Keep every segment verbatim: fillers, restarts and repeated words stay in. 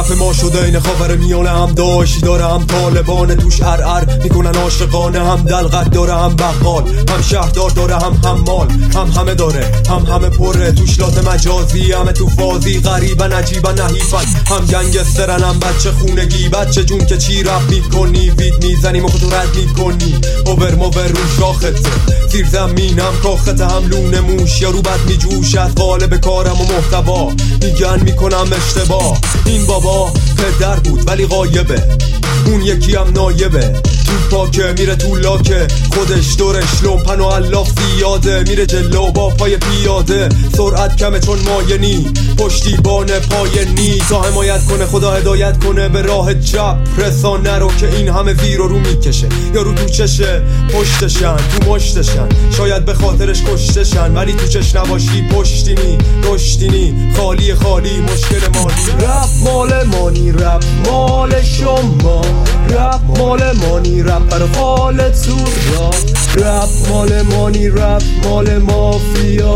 رپ ما شده این خاور میانه، هم داعشی داره هم طالبان توش ار میکنن عاشقانه، هم دلغک داره هم بقال، هم شهردار داره هم حمال، هم همه داره هم همه پره، توش لات مجازی همه تو فازی، غریبا عجیبا نحیفن، هم گنگسترن هم بچه خونگی، بچه جون که چی رپ میکنی، وید میزنی مخ تو رد میکنی، اوور موور رو شاخته، زیر زمین هم کاخته، هم لونه موش یا رو بد میجوش، از قالب کارم و محتوا میگن میکنم اشتباه. این بابا پدر بود ولی غایبه، اون یکی هم نایبه، تو پاکه میره تو لاکه، خودش دورش لومپن و الاف زیاده، میره جلو با پای پیاده، سرعت کمه چون ماینی، پشتیبان پای نی، تا حمایت کنه خدا هدایت کنه به راه چپ، رسانه رو که این همه زیر و رو میکشه، یا رو تو چشه پشتشن تو مشتشن، شاید به خاطرش کشتشن، ولی تو چش نباشی پشتینی رشتینی، خالی خالی مشکل مالی. رپ مال مانی، رپ مال شما، رپ مال مانی، رپ بر حال تو را، رپ مال مانی، رپ مال مافیا،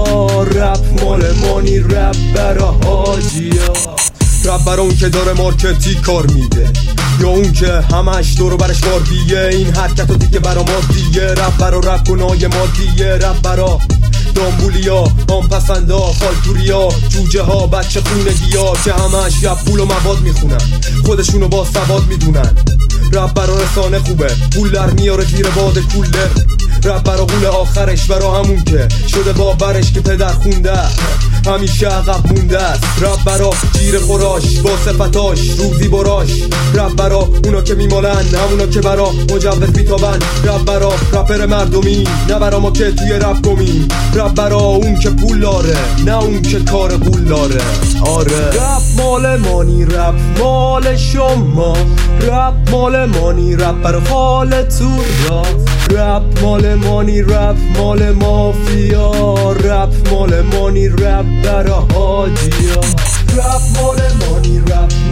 رپ مال مانی، رپ بر حاجیا. رپ برا اون که داره مارکتی کار میده، یا اون که همش دورو برش بار بیه، این حرکت و دیگه برا ما دیگه، رپ برا رپ گناه ما دیگه، رپ برا دامبولیا، آم پسندا، خالتوریا، جوجه ها، بچه خونگی ها که همش رپ پول و مواد میخونن، خودشونو با سواد میدونن. رپ برا رسانه خوبه، پول در میاره زیر باد کوله، رپ برا قول آخرش، برا همون که شده باورش که پدر خونده همیشه عقب مونده است. رپ برا جیر خوراش با صفتاش روزی براش، رپ برا اونا که میمالن همونا که برا مجوز بیتابن، رپ برا رپر مردمی نه برا ما که توی رپ گمیم، رپ برا اون که پول داره نه اون که کار قول داره. آره رپ مال مانی، رپ مال شما، رپ مال مانی، رپ بر حال تو را، رپ مال مانی، رپ مال مافیا، رپ مال مانی، رپ بر حاجیا. رپ مال مانی، رپ